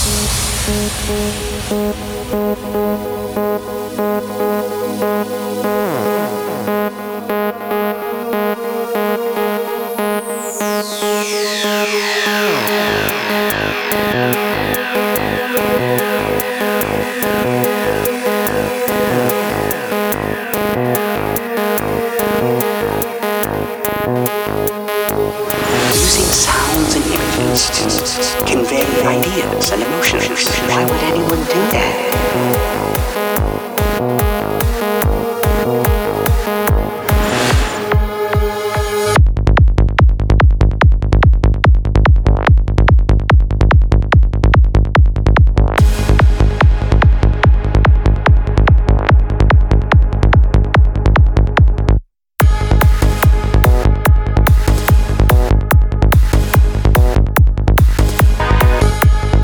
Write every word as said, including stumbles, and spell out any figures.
Using sounds and images to convey ideas and emotions. Why would anyone do that?